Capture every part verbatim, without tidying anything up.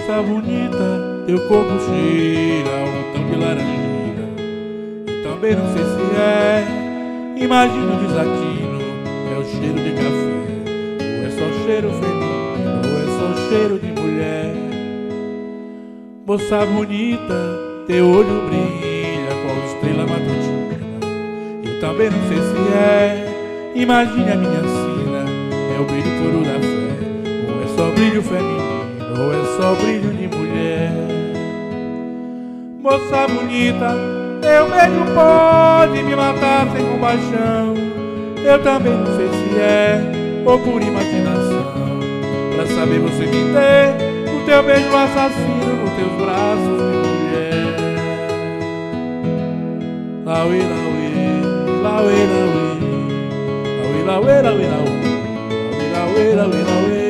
Moça bonita, teu corpo cheira um tão de laranjeira. Eu também não sei se é, imagino desatino. É o cheiro de café, ou é só cheiro feminino, ou é só cheiro de mulher. Moça bonita, teu olho brilha qual estrela matutina. Eu também não sei se é, imagine a minha sina. É o brilho puro da fé, ou é só brilho feminino, ou é só brilho de mulher. Moça bonita, teu beijo pode me matar sem compaixão. Eu também não sei se é, ou por imaginação. Pra saber você me ter, o teu beijo assassino nos teus braços de mulher. Lauê, lauê, lauê, lauê, lauê, lauê, lauê, lauê, lauê, lauê, lauê.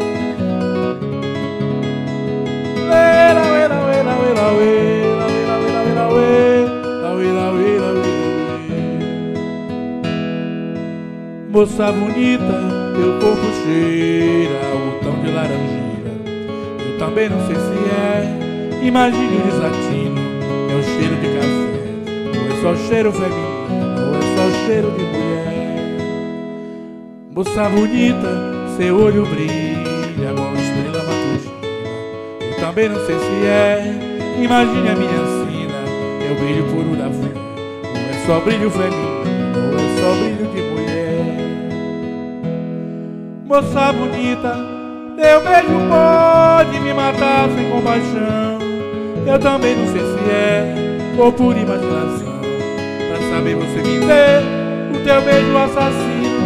Moça bonita, teu corpo cheira o tão de laranjeira. Eu também não sei se é, imagine o desatino. É o cheiro de café, ou é só cheiro feminino, ou é só cheiro de mulher. Moça bonita, seu olho brilha igual estrela matutina. Eu também não sei se é, imagine a minha sina. É o brilho puro da fé, ou é só brilho feminino, ou é só brilho de mulher. Moça bonita, teu beijo pode me matar sem compaixão. Eu também não sei se é, ou por imaginação. Pra saber você me ter, o teu beijo assassino